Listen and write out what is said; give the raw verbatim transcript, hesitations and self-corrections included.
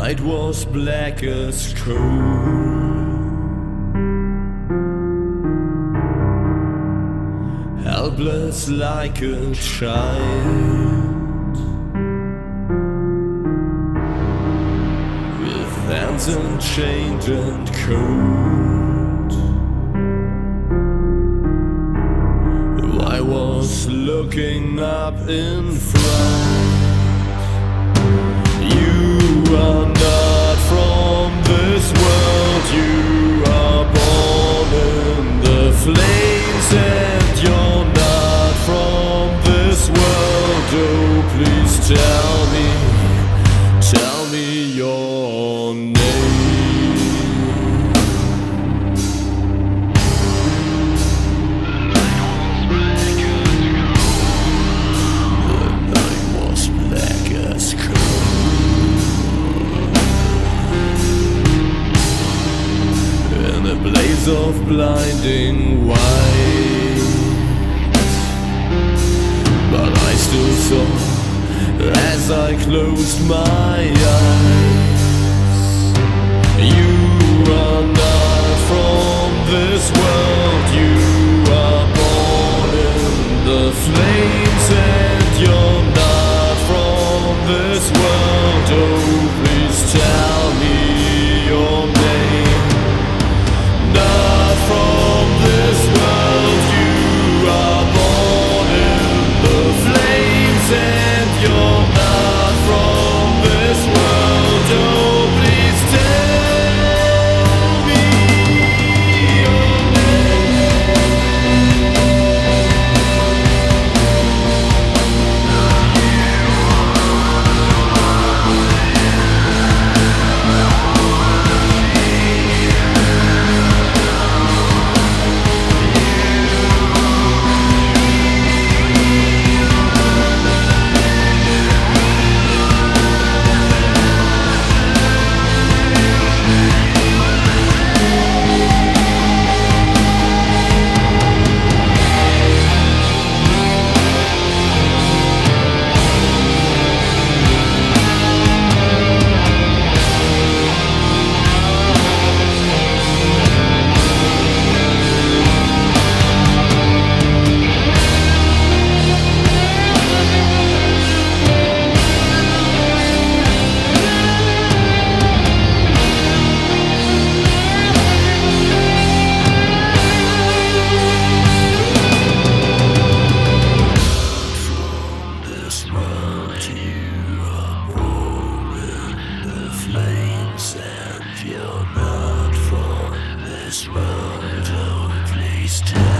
night was black as coal. Helpless like a child, with hands unchained and cold. I was looking up in front. You are not from this world. You are born in the flames, and you're not from this world. Oh, please tell me, tell me your name. Blaze of blinding white, but I still saw as I closed my eyes. You are not from this world. You are born in the flames, and you're not from this world. Oh, please tell me your name. Not from this world. You are born in the flames, and you're not from this world. Oh, please tell me your name. You're not from this world. Oh, please tell